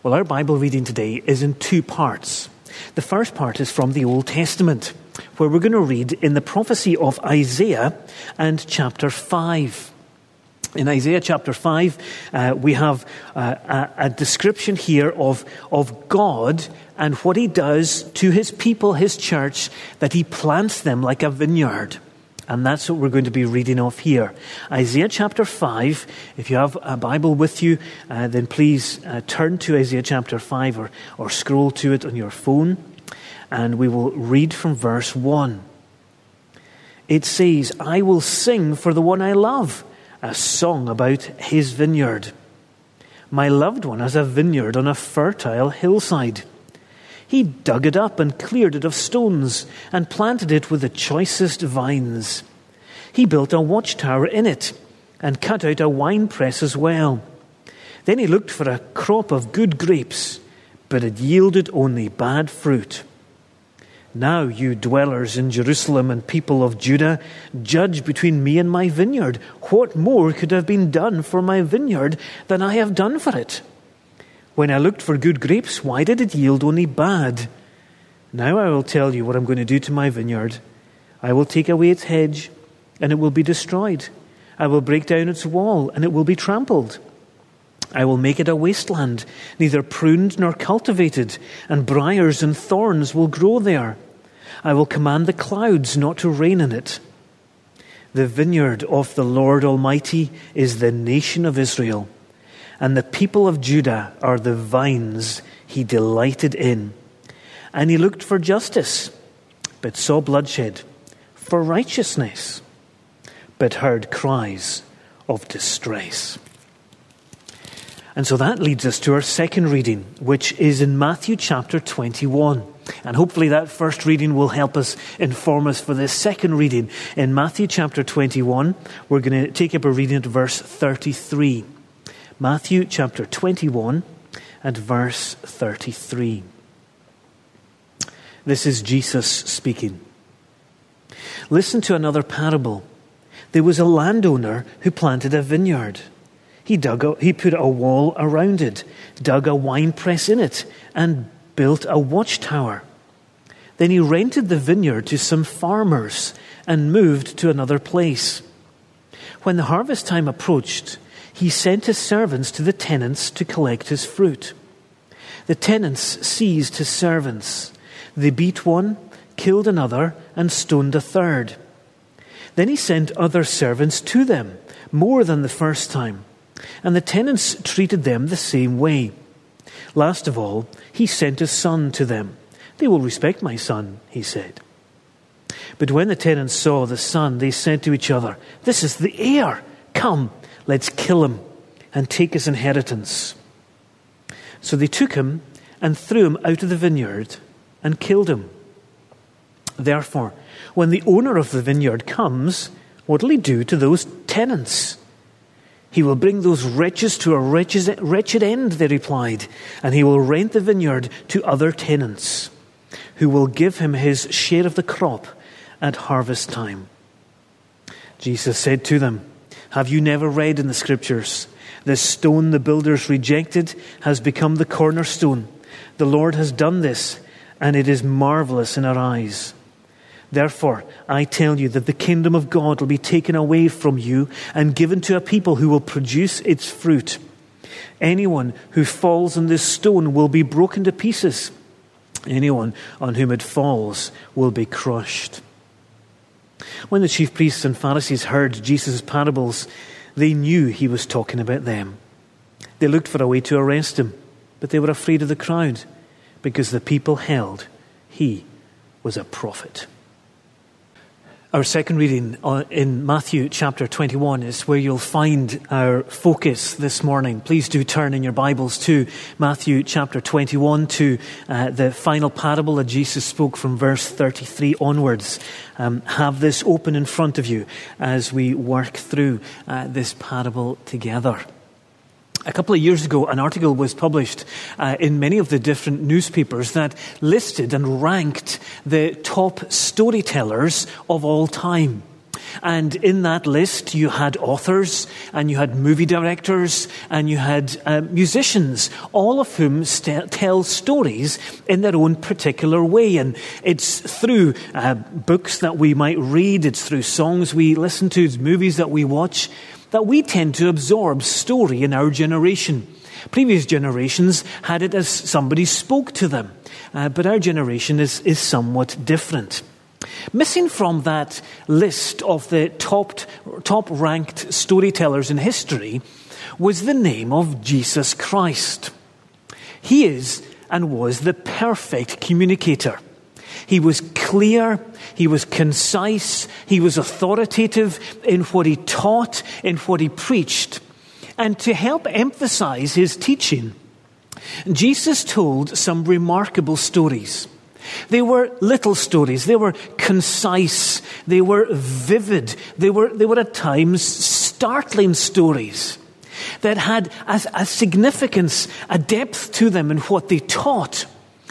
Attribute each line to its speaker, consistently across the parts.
Speaker 1: Well, our Bible reading today is in two parts. The first part is from the Old Testament, where we're going to read in the prophecy of Isaiah and chapter 5. In Isaiah chapter 5, we have a description here of God and what he does to his people, his church, that he plants them like a vineyard. And that's what we're going to be reading off here. Isaiah chapter 5, if you have a Bible with you, then please turn to Isaiah chapter 5 or scroll to it on your phone. And we will read from verse 1. It says, I will sing for the one I love, a song about his vineyard. My loved one has a vineyard on a fertile hillside. He dug it up and cleared it of stones and planted it with the choicest vines. He built a watchtower in it and cut out a winepress as well. Then he looked for a crop of good grapes, but it yielded only bad fruit. Now, you dwellers in Jerusalem and people of Judah, judge between me and my vineyard. What more could have been done for my vineyard than I have done for it? When I looked for good grapes, why did it yield only bad? Now I will tell you what I'm going to do to my vineyard. I will take away its hedge, and it will be destroyed. I will break down its wall, and it will be trampled. I will make it a wasteland, neither pruned nor cultivated, and briars and thorns will grow there. I will command the clouds not to rain in it. The vineyard of the Lord Almighty is the nation of Israel, and the people of Judah are the vines he delighted in. And he looked for justice, but saw bloodshed, for righteousness, but heard cries of distress. And so that leads us to our second reading, which is in Matthew chapter 21. And hopefully that first reading will help us, inform us for this second reading. In Matthew chapter 21, we're going to take up a reading at verse 33. Matthew chapter 21 and verse 33. This is Jesus speaking. Listen to another parable. There was a landowner who planted a vineyard. He put a wall around it, dug a winepress in it, and built a watchtower. Then he rented the vineyard to some farmers and moved to another place. When the harvest time approached, he sent his servants to the tenants to collect his fruit. The tenants seized his servants. They beat one, killed another, and stoned a third. Then he sent other servants to them, more than the first time. And the tenants treated them the same way. Last of all, he sent his son to them. They will respect my son, he said. But when the tenants saw the son, they said to each other, this is the heir. Come, let's kill him and take his inheritance. So they took him and threw him out of the vineyard and killed him. Therefore, when the owner of the vineyard comes, what will he do to those tenants? He will bring those wretches to a wretched end, they replied, and he will rent the vineyard to other tenants, who will give him his share of the crop at harvest time. Jesus said to them, have you never read in the Scriptures, the stone the builders rejected has become the cornerstone. The Lord has done this, and it is marvelous in our eyes. Therefore, I tell you that the kingdom of God will be taken away from you and given to a people who will produce its fruit. Anyone who falls on this stone will be broken to pieces. Anyone on whom it falls will be crushed. When the chief priests and Pharisees heard Jesus' parables, they knew he was talking about them. They looked for a way to arrest him, but they were afraid of the crowd because the people held he was a prophet. Our second reading in Matthew chapter 21 is where you'll find our focus this morning. Please do turn in your Bibles to Matthew chapter 21, to the final parable that Jesus spoke from verse 33 onwards. Have this open in front of you as we work through this parable together. A couple of years ago, an article was published in many of the different newspapers that listed and ranked the top storytellers of all time. And in that list, you had authors, and you had movie directors, and you had musicians, all of whom tell stories in their own particular way. And it's through books that we might read, it's through songs we listen to, it's movies that we watch, that we tend to absorb story in our generation. Previous generations had it as somebody spoke to them, but our generation is somewhat different. Missing from that list of the top-ranked storytellers in history was the name of Jesus Christ. He is and was the perfect communicator. He was clear, he was concise, he was authoritative in what he taught, in what he preached. And to help emphasize his teaching, Jesus told some remarkable stories. They were little stories. They were concise. They were vivid. They were at times startling stories that had a significance, a depth to them in what they taught,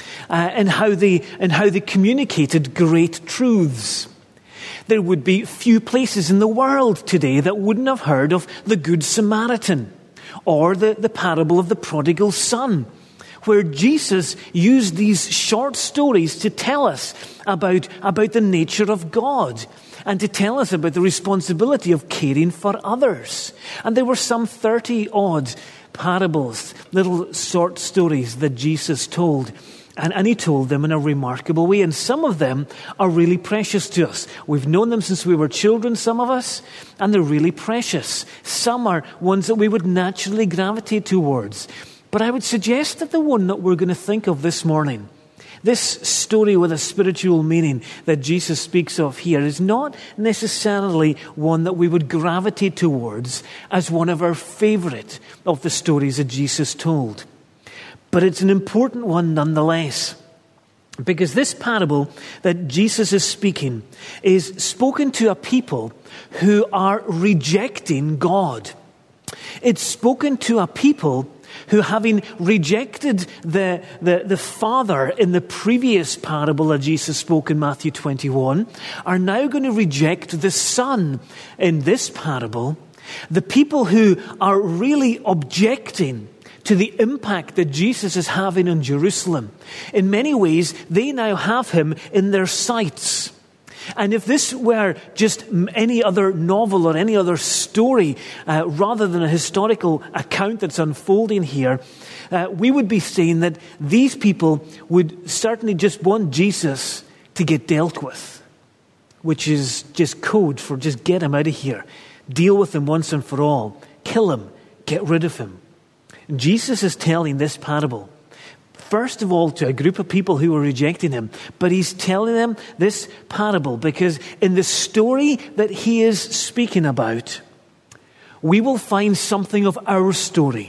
Speaker 1: and how they communicated great truths. There would be few places in the world today that wouldn't have heard of the Good Samaritan or the parable of the prodigal son, where Jesus used these short stories to tell us about the nature of God and to tell us about the responsibility of caring for others. And there were some 30-odd parables, little short stories that Jesus told. And he told them in a remarkable way. And some of them are really precious to us. We've known them since we were children, some of us, and they're really precious. Some are ones that we would naturally gravitate towards. But I would suggest that the one that we're going to think of this morning, this story with a spiritual meaning that Jesus speaks of here, is not necessarily one that we would gravitate towards as one of our favorite of the stories that Jesus told. But it's an important one nonetheless, because this parable that Jesus is speaking is spoken to a people who are rejecting God. It's spoken to a people who, having rejected the Father in the previous parable that Jesus spoke in Matthew 21, are now going to reject the Son in this parable. The people who are really objecting to the impact that Jesus is having on Jerusalem. In many ways, they now have him in their sights. And if this were just any other novel or any other story, rather than a historical account that's unfolding here, we would be saying that these people would certainly just want Jesus to get dealt with, which is just code for just get him out of here. Deal with him once and for all. Kill him. Get rid of him. Jesus is telling this parable, first of all, to a group of people who were rejecting him. But he's telling them this parable because in the story that he is speaking about, we will find something of our story.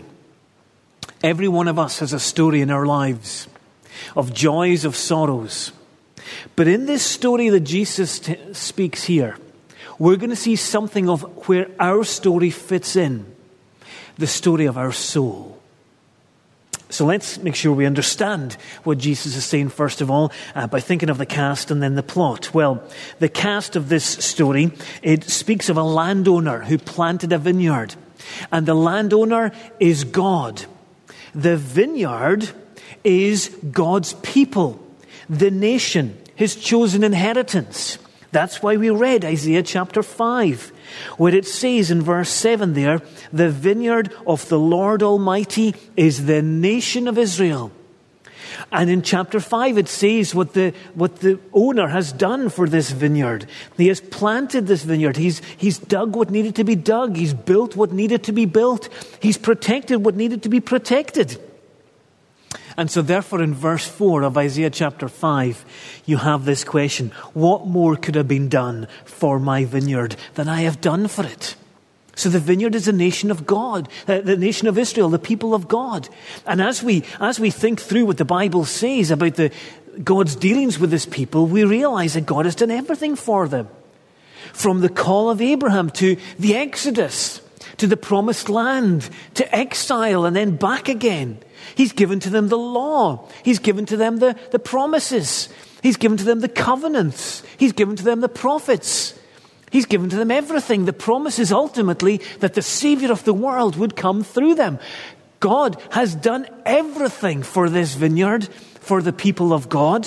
Speaker 1: Every one of us has a story in our lives of joys, of sorrows. But in this story that Jesus speaks here, we're going to see something of where our story fits in. The story of our soul. So let's make sure we understand what Jesus is saying first of all by thinking of the cast and then the plot. Well, the cast of this story, it speaks of a landowner who planted a vineyard. And the landowner is God. The vineyard is God's people, the nation, his chosen inheritance. That's why we read Isaiah chapter 5, where it says in verse 7 there, the vineyard of the Lord Almighty is the nation of Israel. And in chapter 5 it says what the owner has done for this vineyard. He has planted this vineyard. He's dug what needed to be dug. He's built what needed to be built. He's protected what needed to be protected. And so therefore in verse 4 of Isaiah chapter 5, you have this question: what more could have been done for my vineyard than I have done for it? So the vineyard is the nation of God, the nation of Israel, the people of God. And as we think through what the Bible says about God's dealings with his people, we realize that God has done everything for them. From the call of Abraham to the Exodus, to the promised land, to exile and then back again. He's given to them the law. He's given to them the promises. He's given to them the covenants. He's given to them the prophets. He's given to them everything. The promise is ultimately that the Savior of the world would come through them. God has done everything for this vineyard, for the people of God.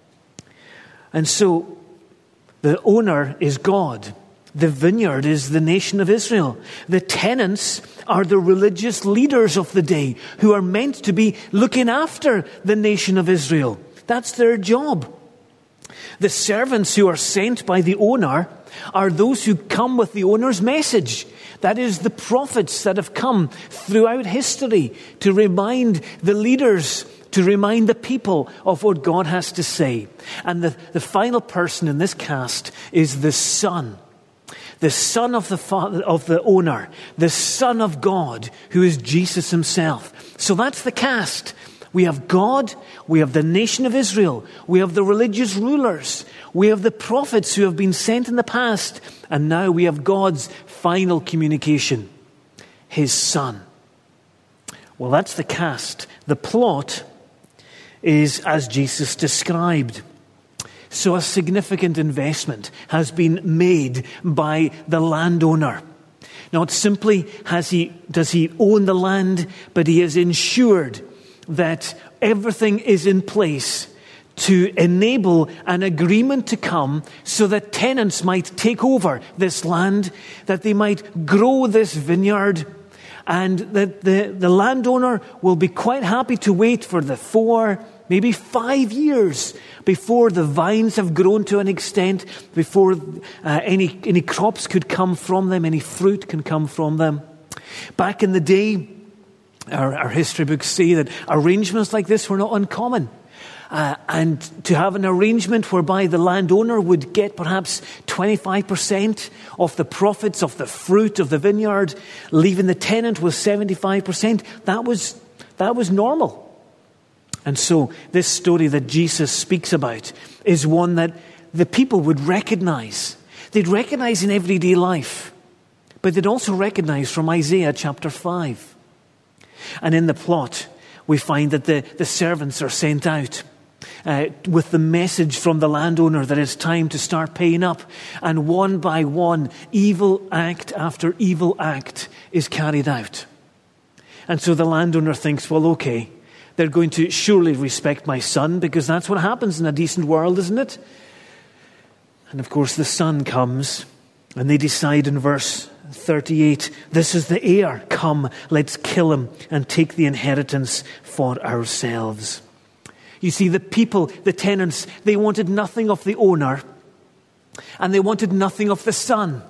Speaker 1: And so the owner is God. The vineyard is the nation of Israel. The tenants are the religious leaders of the day who are meant to be looking after the nation of Israel. That's their job. The servants who are sent by the owner are those who come with the owner's message. That is, the prophets that have come throughout history to remind the leaders, to remind the people of what God has to say. And the final person in this cast is the Son. The Son of the Father, of the owner, the Son of God, who is Jesus himself. So that's the cast. We have God, we have the nation of Israel, we have the religious rulers, we have the prophets who have been sent in the past, and now we have God's final communication, his Son. Well, that's the cast. The plot is as Jesus described. So a significant investment has been made by the landowner. Not simply does he own the land, but he has ensured that everything is in place to enable an agreement to come so that tenants might take over this land, that they might grow this vineyard, and that the landowner will be quite happy to wait for the 4, maybe 5 years before the vines have grown to an extent, before any crops could come from them, any fruit can come from them. Back in the day, our history books say that arrangements like this were not uncommon. And to have an arrangement whereby the landowner would get perhaps 25% of the profits of the fruit of the vineyard, leaving the tenant with 75%, that was normal. And so this story that Jesus speaks about is one that the people would recognize. They'd recognize in everyday life, but they'd also recognize from Isaiah chapter 5. And in the plot, we find that the servants are sent out with the message from the landowner that it's time to start paying up. And one by one, evil act after evil act is carried out. And so the landowner thinks, well, okay, they're going to surely respect my son, because that's what happens in a decent world, isn't it? And of course, the son comes, and they decide in verse 38, this is the heir. Come, let's kill him and take the inheritance for ourselves. You see, the people, the tenants, they wanted nothing of the owner, and they wanted nothing of the son.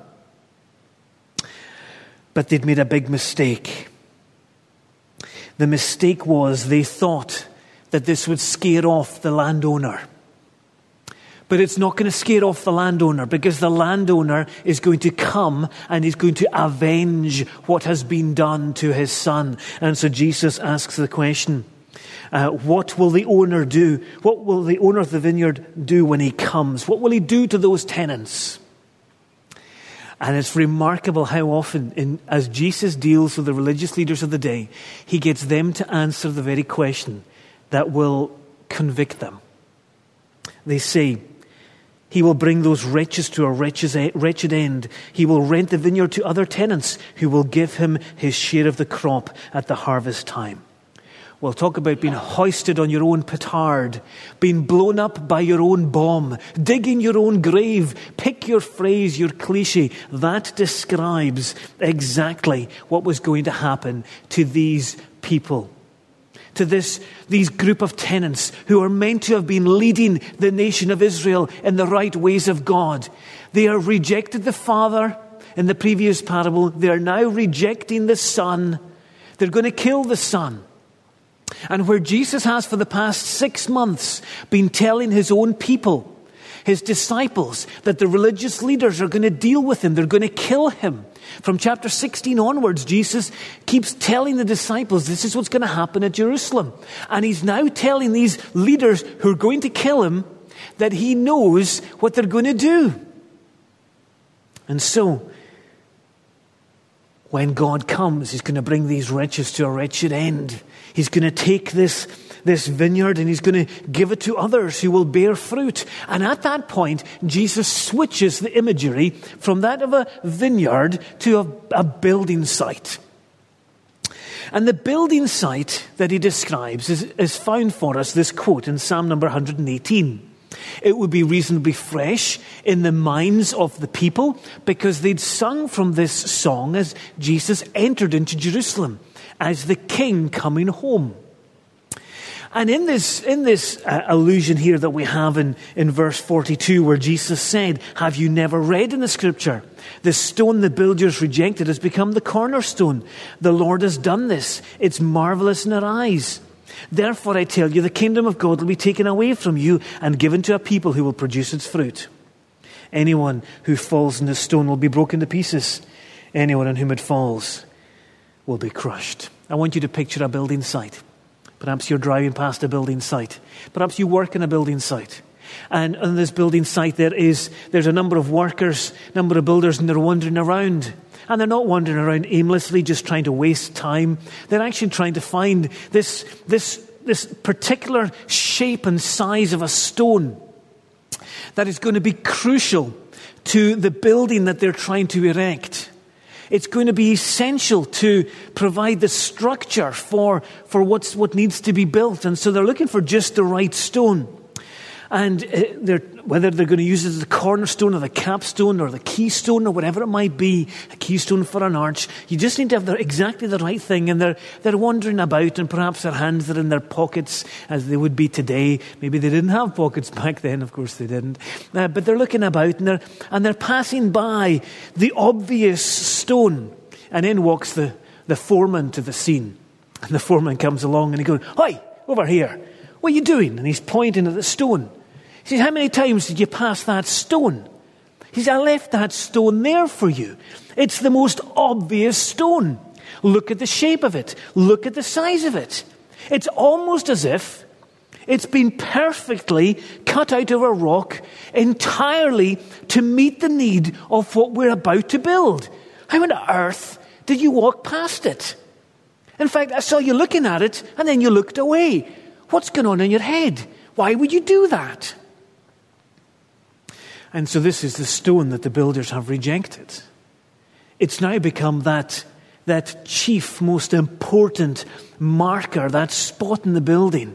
Speaker 1: But they'd made a big mistake. The mistake was they thought that this would scare off the landowner. But it's not going to scare off the landowner, because the landowner is going to come and he's going to avenge what has been done to his son. And so Jesus asks the question, what will the owner do? What will the owner of the vineyard do when he comes? What will he do to those tenants? And it's remarkable how often, as Jesus deals with the religious leaders of the day, he gets them to answer the very question that will convict them. They say, he will bring those wretches to a wretched end. He will rent the vineyard to other tenants who will give him his share of the crop at the harvest time. Well, talk about being hoisted on your own petard, being blown up by your own bomb, digging your own grave. Pick your phrase, your cliche. That describes exactly what was going to happen to these people. To these group of tenants who are meant to have been leading the nation of Israel in the right ways of God. They have rejected the Father in the previous parable. They are now rejecting the Son. They're going to kill the Son. And where Jesus has for the past 6 months been telling his own people, his disciples, that the religious leaders are going to deal with him, they're going to kill him. From chapter 16 onwards, Jesus keeps telling the disciples this is what's going to happen at Jerusalem. And he's now telling these leaders who are going to kill him that he knows what they're going to do. And so, when God comes, he's going to bring these riches to a wretched end. He's going to take this vineyard and he's going to give it to others who will bear fruit. And at that point, Jesus switches the imagery from that of a vineyard to a building site. And the building site that he describes is found for us, this quote in Psalm number 118. It would be reasonably fresh in the minds of the people because they'd sung from this song as Jesus entered into Jerusalem as the king coming home. And in this allusion here that we have in verse 42 where Jesus said, have you never read in the scripture, the stone the builders rejected has become the cornerstone. The Lord has done this. It's marvelous in our eyes. Therefore, I tell you, the kingdom of God will be taken away from you and given to a people who will produce its fruit. Anyone who falls in the stone will be broken to pieces. Anyone on whom it falls will be crushed. I want you to picture a building site. Perhaps you're driving past a building site. Perhaps you work in a building site. And on this building site there's a number of workers, number of builders, and they're wandering around. And they're not wandering around aimlessly, just trying to waste time. They're actually trying to find this particular shape and size of a stone that is going to be crucial to the building that they're trying to erect. It's going to be essential to provide the structure for what needs to be built. And so they're looking for just the right stone. And whether they're going to use it as the cornerstone or the capstone or the keystone or whatever it might be, a keystone for an arch, you just need to have exactly the right thing. And they're wandering about, and perhaps their hands are in their pockets as they would be today. Maybe they didn't have pockets back then, of course they didn't. But they're looking about and they're passing by the obvious stone. And in walks the foreman to the scene. And the foreman comes along and he goes, "Hi, over here. What are you doing?" And he's pointing at the stone. He says, "How many times did you pass that stone?" He says, "I left that stone there for you. It's the most obvious stone. Look at the shape of it. Look at the size of it. It's almost as if it's been perfectly cut out of a rock entirely to meet the need of what we're about to build. How on earth did you walk past it? In fact, I saw you looking at it and then you looked away. What's going on in your head? Why would you do that?" And so this is the stone that the builders have rejected. It's now become that chief, most important marker, that spot in the building.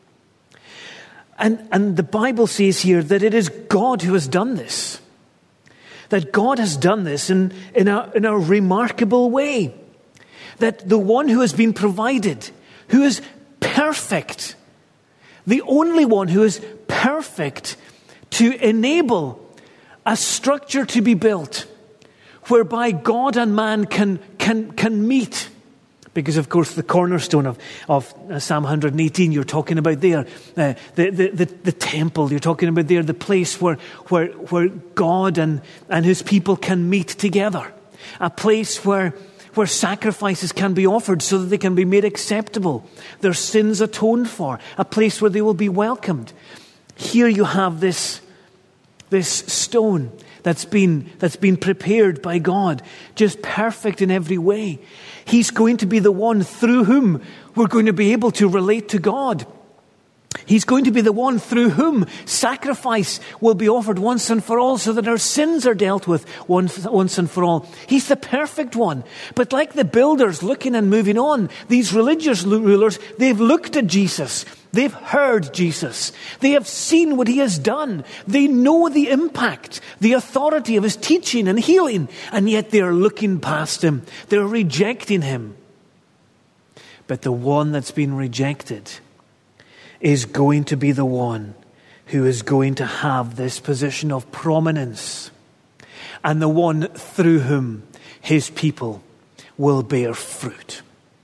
Speaker 1: And the Bible says here that it is God who has done this. That God has done this in a remarkable way. That the one who has been provided, who is perfect, the only one who is perfect to enable a structure to be built whereby God and man can meet. Because, of course, the cornerstone of Psalm 118 you're talking about there, the temple you're talking about there, the place where God and his people can meet together. A place where sacrifices can be offered so that they can be made acceptable, their sins atoned for, a place where they will be welcomed. Here you have this stone that's been prepared by God, just perfect in every way. He's going to be the one through whom we're going to be able to relate to God. He's going to be the one through whom sacrifice will be offered once and for all so that our sins are dealt with once and for all. He's the perfect one. But like the builders looking and moving on, these religious rulers, they've looked at Jesus. They've heard Jesus. They have seen what he has done. They know the impact, the authority of his teaching and healing, and yet they're looking past him. They're rejecting him. But the one that's been rejected is going to be the one who is going to have this position of prominence, and the one through whom his people will bear fruit.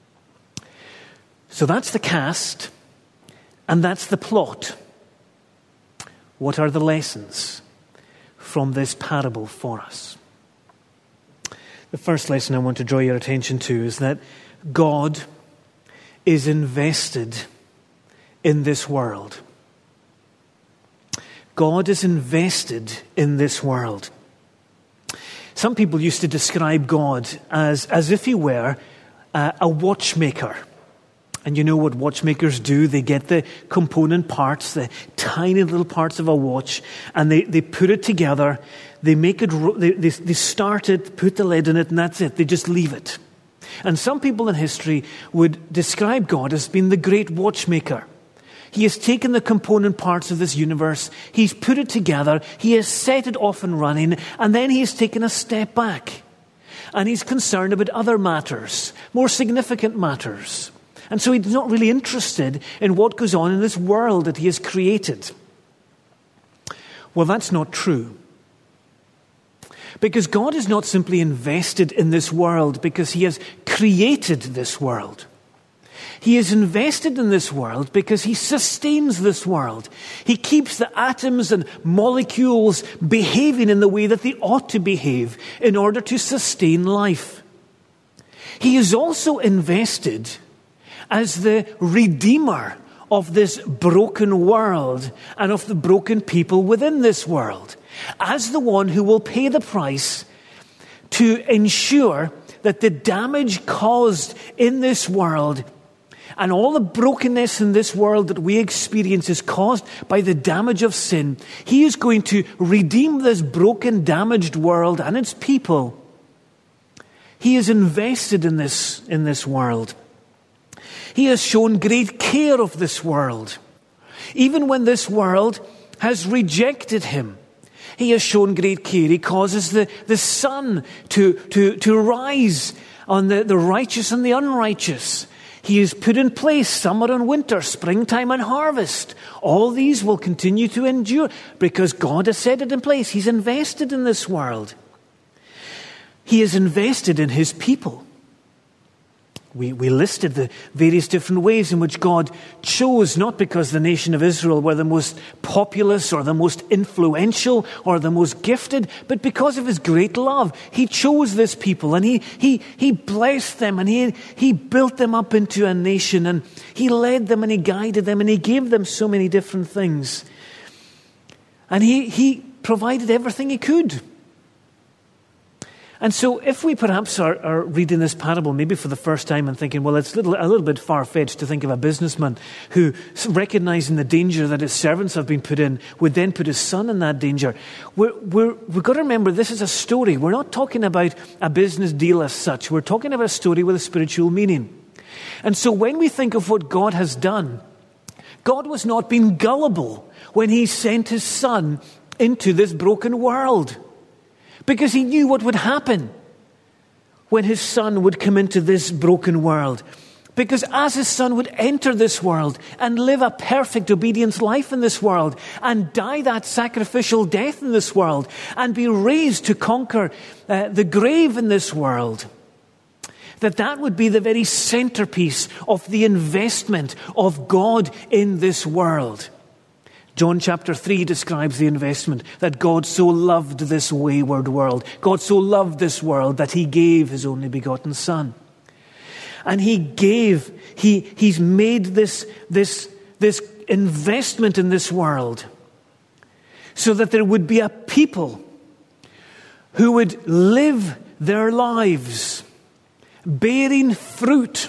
Speaker 1: So that's the cast, and that's the plot. What are the lessons from this parable for us? The first lesson I want to draw your attention to is that God is invested in this world. God is invested in this world. Some people used to describe God as if he were a watchmaker. And you know what watchmakers do? They get the component parts, the tiny little parts of a watch, and they put it together. They make it. They start it, put the lid in it, and that's it. They just leave it. And some people in history would describe God as being the great watchmaker. He has taken the component parts of this universe, he's put it together, he has set it off and running, and then he has taken a step back. And he's concerned about other matters, more significant matters. And so he's not really interested in what goes on in this world that he has created. Well, that's not true. Because God is not simply invested in this world because he has created this world. He is invested in this world because he sustains this world. He keeps the atoms and molecules behaving in the way that they ought to behave in order to sustain life. He is also invested as the redeemer of this broken world and of the broken people within this world, as the one who will pay the price to ensure that the damage caused in this world and all the brokenness in this world that we experience is caused by the damage of sin. He is going to redeem this broken, damaged world and its people. He is invested in this world. He has shown great care of this world. Even when this world has rejected him, he has shown great care. He causes the sun to rise on the righteous and the unrighteous. He has put in place summer and winter, springtime and harvest. All these will continue to endure because God has set it in place. He's invested in this world. He is invested in his people. We listed the various different ways in which God chose, not because the nation of Israel were the most populous or the most influential or the most gifted, but because of his great love. He chose this people and he blessed them and he built them up into a nation and he led them and he guided them and he gave them so many different things. And he provided everything he could. And so if we perhaps are reading this parable maybe for the first time and thinking, well, it's a little bit far-fetched to think of a businessman who, recognizing the danger that his servants have been put in, would then put his son in that danger. We've got to remember this is a story. We're not talking about a business deal as such. We're talking about a story with a spiritual meaning. And so when we think of what God has done, God was not being gullible when he sent his son into this broken world. Because he knew what would happen when his son would come into this broken world. Because as his son would enter this world and live a perfect obedience life in this world and die that sacrificial death in this world and be raised to conquer the grave in this world, that would be the very centerpiece of the investment of God in this world. John chapter 3 describes the investment that God so loved this wayward world. God so loved this world that he gave his only begotten son. And he's made this investment in this world so that there would be a people who would live their lives bearing fruit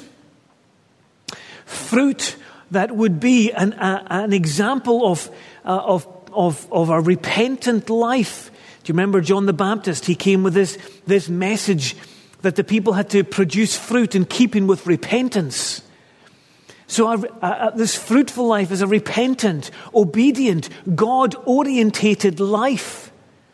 Speaker 1: that would be an example of a repentant life. Do you remember John the Baptist? He came with this message that the people had to produce fruit in keeping with repentance. So this fruitful life is a repentant, obedient, God-orientated life.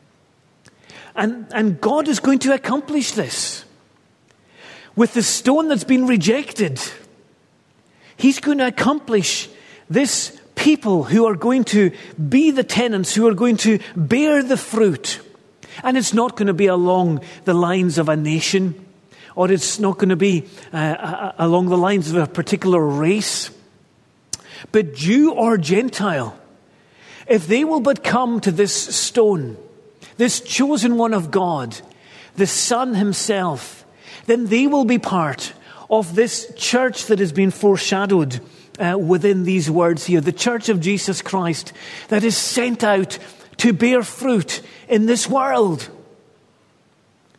Speaker 1: And God is going to accomplish this. With the stone that's been rejected, he's going to accomplish this people who are going to be the tenants, who are going to bear the fruit. And it's not going to be along the lines of a nation, or it's not going to be along the lines of a particular race. But Jew or Gentile, if they will but come to this stone, this chosen one of God, the Son himself, then they will be part of this church that has been foreshadowed within these words here. The church of Jesus Christ that is sent out to bear fruit in this world.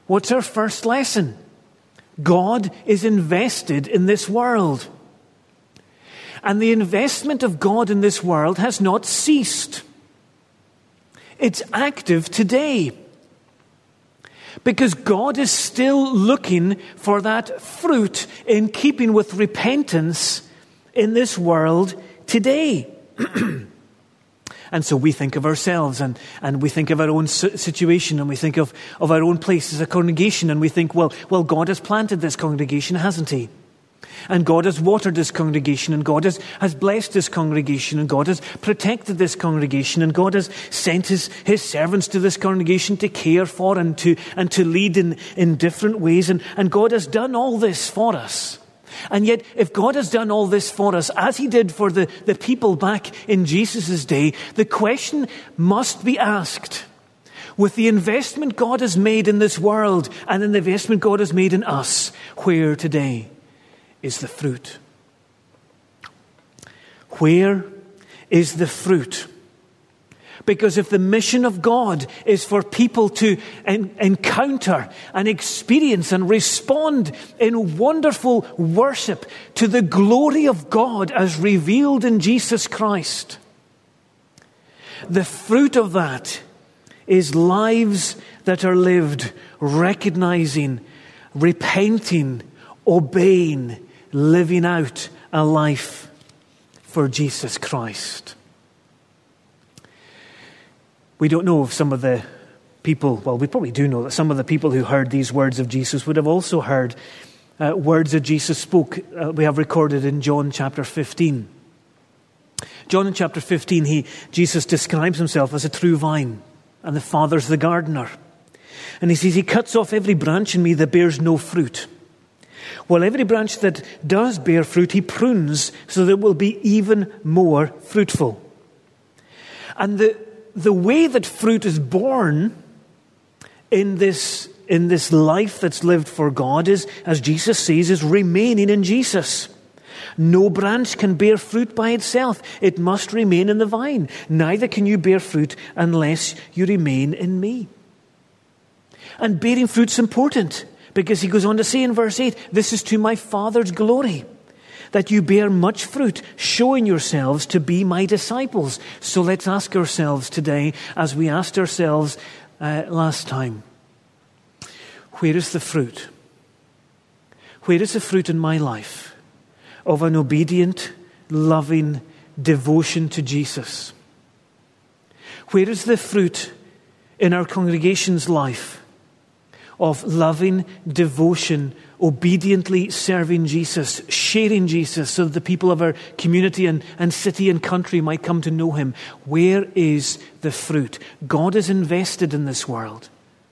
Speaker 1: What's our first lesson? God is invested in this world. And the investment of God in this world has not ceased. It's active today. Because God is still looking for that fruit in keeping with repentance in this world today. And so we think of ourselves and we think of our own situation, and we think of our own place as a congregation, and we think, well, God has planted this congregation, hasn't He? And God has watered this congregation, and God has blessed this congregation, and God has protected this congregation, and God has sent His servants to this congregation to care for and to lead in different ways. And God has done all this for us. And yet, if God has done all this for us, as He did for the people back in Jesus' day, the question must be asked, with the investment God has made in this world and in the investment God has made in us, where today is the fruit? Where is the fruit? Because if the mission of God is for people to encounter and experience and respond in wonderful worship to the glory of God as revealed in Jesus Christ, the fruit of that is lives that are lived recognizing, repenting, obeying, living out a life for Jesus Christ. We don't know if some of the people, well, we probably do know that some of the people who heard these words of Jesus would have also heard words that Jesus spoke, we have recorded in John chapter 15. John in chapter 15, Jesus describes Himself as a true vine, and the Father's the gardener. And He says, He cuts off every branch in me that bears no fruit, while every branch that does bear fruit, He prunes so that it will be even more fruitful. And the way that fruit is born in this life that's lived for God is, as Jesus says, is remaining in Jesus. No branch can bear fruit by itself. It must remain in the vine. Neither can you bear fruit unless you remain in me. And bearing fruit's important, because He goes on to say in verse 8, this is to my Father's glory, that you bear much fruit, showing yourselves to be my disciples. So let's ask ourselves today, as we asked ourselves last time, where is the fruit? Where is the fruit in my life of an obedient, loving devotion to Jesus? Where is the fruit in our congregation's life of loving devotion, obediently serving Jesus, sharing Jesus so that the people of our community and city and country might come to know Him? Where is the fruit? God is invested in this world,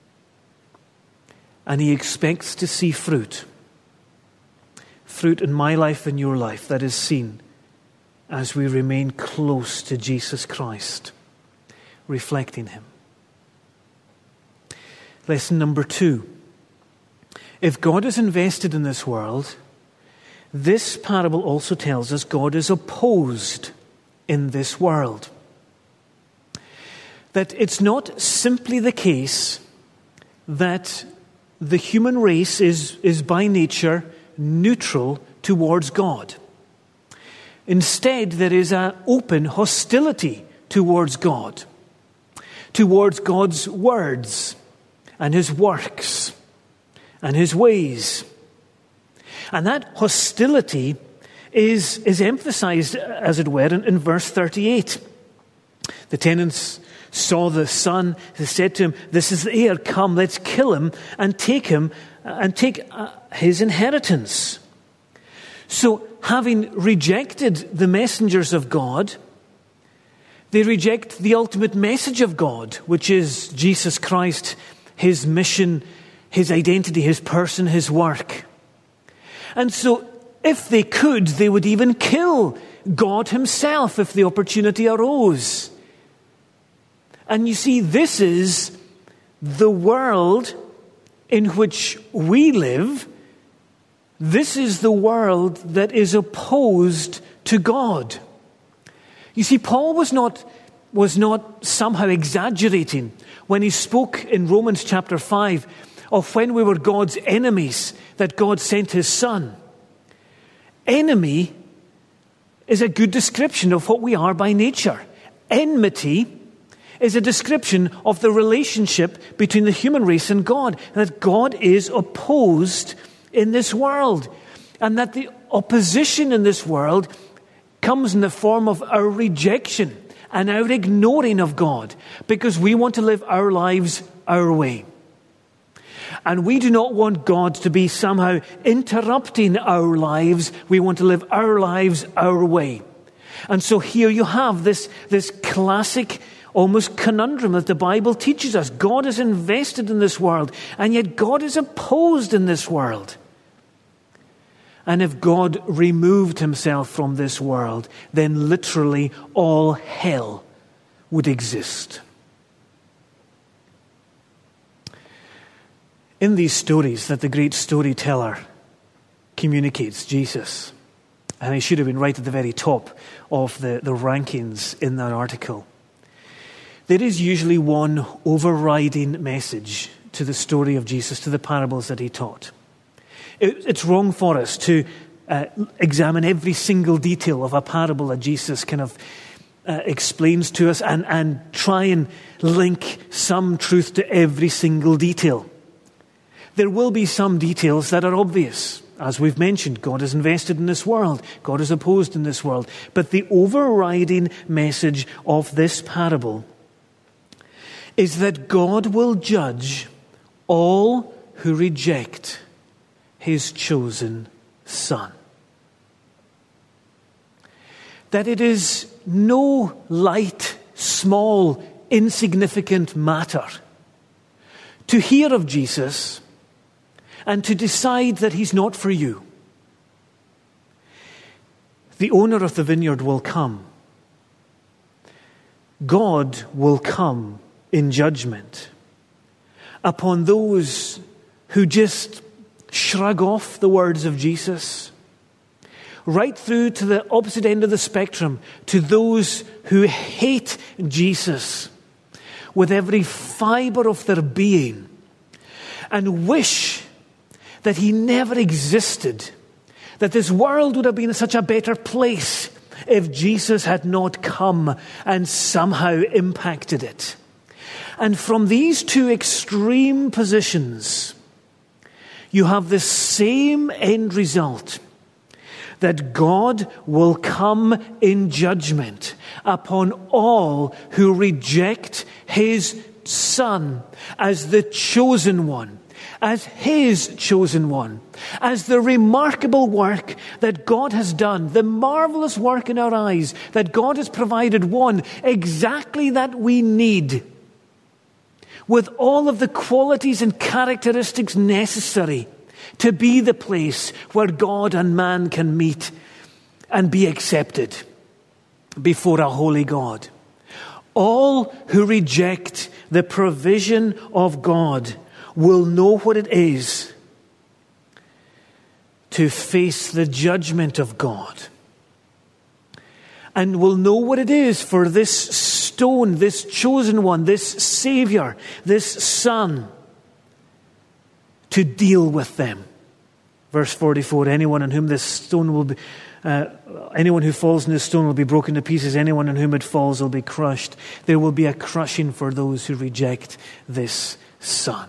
Speaker 1: and He expects to see fruit. Fruit in my life and your life that is seen as we remain close to Jesus Christ, reflecting Him. Lesson number 2. If God is invested in this world, this parable also tells us God is opposed in this world. That it's not simply the case that the human race is by nature neutral towards God. Instead, there is an open hostility towards God, towards God's words and His works and His ways. And that hostility is emphasized, as it were, in verse 38. The tenants saw the son. They said to him, this is the heir, come, let's kill him and take his inheritance. So, having rejected the messengers of God, they reject the ultimate message of God, which is Jesus Christ, His mission, His identity, His person, His work. And so, if they could, they would even kill God Himself if the opportunity arose. And you see, this is the world in which we live. This is the world that is opposed to God. You see, Paul was not somehow exaggerating when he spoke in Romans chapter 5 of when we were God's enemies that God sent his Son. Enemy is a good description of what we are by nature. Enmity is a description of the relationship between the human race and God, that God is opposed in this world, and that the opposition in this world comes in the form of our rejection and our ignoring of God, because we want to live our lives our way. And we do not want God to be somehow interrupting our lives. We want to live our lives our way. And so here you have this classic, almost conundrum that the Bible teaches us. God is invested in this world, and yet God is opposed in this world. And if God removed himself from this world, then literally all hell would exist. In these stories that the great storyteller communicates, Jesus, and he should have been right at the very top of the rankings in that article, there is usually one overriding message to the story of Jesus, to the parables that he taught. It's wrong for us to examine every single detail of a parable that Jesus kind of explains to us and try and link some truth to every single detail. There will be some details that are obvious. As we've mentioned, God is invested in this world. God is opposed in this world. But the overriding message of this parable is that God will judge all who reject his chosen Son. That it is no light, small, insignificant matter to hear of Jesus and to decide that he's not for you. The owner of the vineyard will come. God will come in judgment upon those who just shrug off the words of Jesus, right through to the opposite end of the spectrum, to those who hate Jesus with every fiber of their being and wish that he never existed, that this world would have been such a better place if Jesus had not come and somehow impacted it. And from these two extreme positions, you have the same end result, that God will come in judgment upon all who reject his Son as the chosen one, as his chosen one, as the remarkable work that God has done, the marvelous work in our eyes, that God has provided one exactly that we need, with all of the qualities and characteristics necessary to be the place where God and man can meet and be accepted before a holy God. All who reject the provision of God will know what it is to face the judgment of God, and will know what it is for this stone, this chosen one, this Savior, this Son, to deal with them. Verse 44, anyone on whom this stone will be, anyone who falls in this stone will be broken to pieces. Anyone on whom it falls will be crushed. There will be a crushing for those who reject this Son.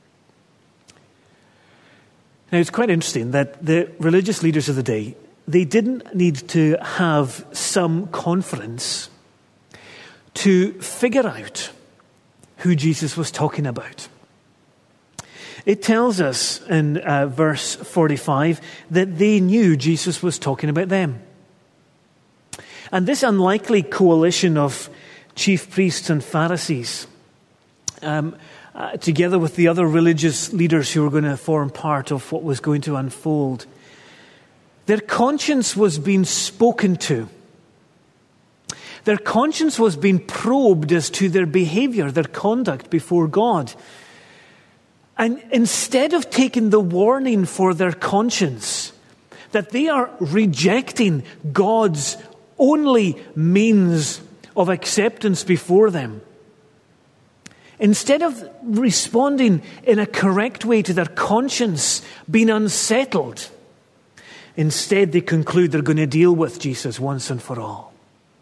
Speaker 1: Now, it's quite interesting that the religious leaders of the day, they didn't need to have some conference to figure out who Jesus was talking about. It tells us in verse 45 that they knew Jesus was talking about them. And this unlikely coalition of chief priests and Pharisees, together with the other religious leaders who were going to form part of what was going to unfold, their conscience was being spoken to. Their conscience was being probed as to their behavior, their conduct before God. And instead of taking the warning for their conscience, that they are rejecting God's only means of acceptance before them, Instead of responding in a correct way to their conscience being unsettled, instead they conclude they're going to deal with Jesus once and for all.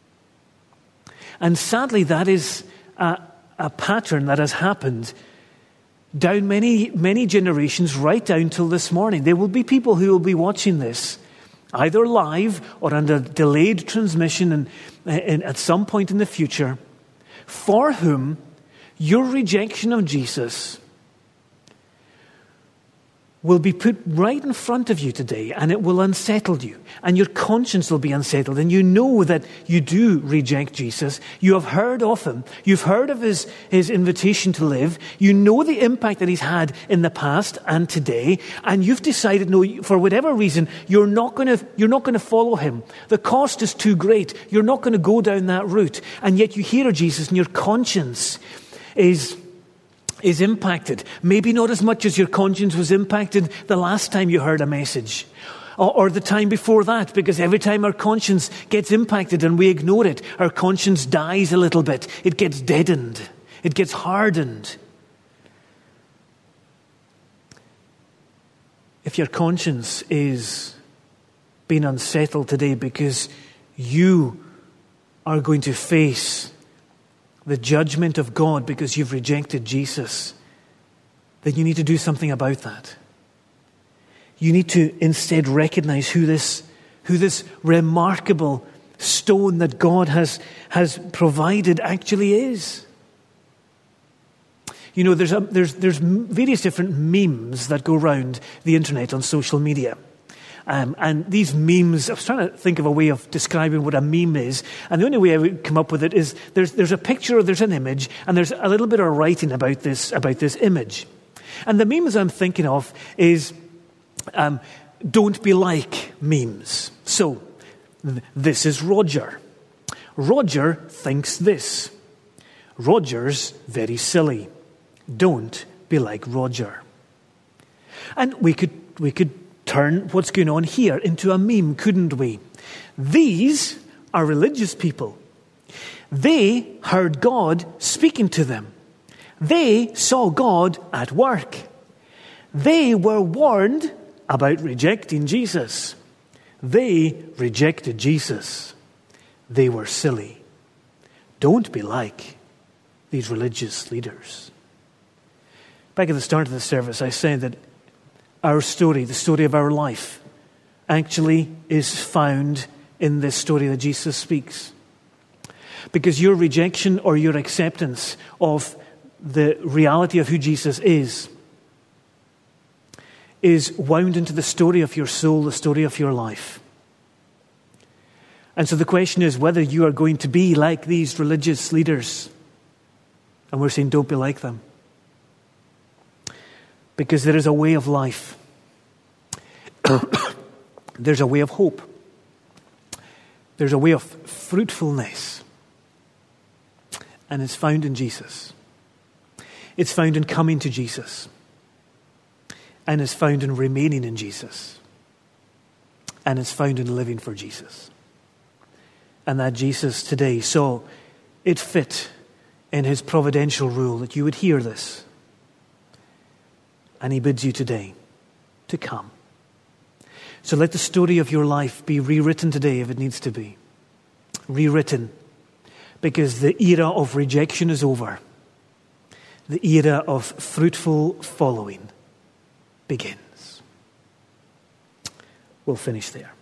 Speaker 1: And sadly, that is a pattern that has happened down many generations, right down till this morning. There will be people who will be watching this, either live or under delayed transmission and at some point in the future, for whom your rejection of Jesus will be put right in front of you today, and it will unsettle you, and your conscience will be unsettled, and you know that you do reject Jesus. You have heard of him. You've heard of his invitation to live. You know the impact that he's had in the past and today, and you've decided, no, for whatever reason, you're not going to follow him. The cost is too great. You're not going to go down that route, and yet you hear of Jesus, and your conscience is impacted. Maybe not as much as your conscience was impacted the last time you heard a message or the time before that, because every time our conscience gets impacted and we ignore it, our conscience dies a little bit. It gets deadened. It gets hardened. If your conscience is being unsettled today because you are going to face the judgment of God because you've rejected Jesus, then you need to do something about that. You need to instead recognize who this remarkable stone that God has provided actually is. You know, there's various different memes that go around the internet on social media. And these memes, I was trying to think of a way of describing what a meme is, and the only way I would come up with it is there's a picture or there's an image, and there's a little bit of writing about this image. And the memes I'm thinking of is don't be like memes. So, this is Roger. Roger thinks this. Roger's very silly. Don't be like Roger. And we could turn what's going on here into a meme, couldn't we? These are religious people. They heard God speaking to them. They saw God at work. They were warned about rejecting Jesus. They rejected Jesus. They were silly. Don't be like these religious leaders. Back at the start of the service, I said that our story, the story of our life, actually is found in this story that Jesus speaks. Because your rejection or your acceptance of the reality of who Jesus is wound into the story of your soul, the story of your life. And so the question is whether you are going to be like these religious leaders. And we're saying don't be like them. Because there is a way of life. There's a way of hope. There's a way of fruitfulness. And it's found in Jesus. It's found in coming to Jesus. And it's found in remaining in Jesus. And it's found in living for Jesus. And that Jesus today saw it fit in his providential rule that you would hear this. And he bids you today to come. So let the story of your life be rewritten today if it needs to be. Rewritten. Because the era of rejection is over. The era of fruitful following begins. We'll finish there.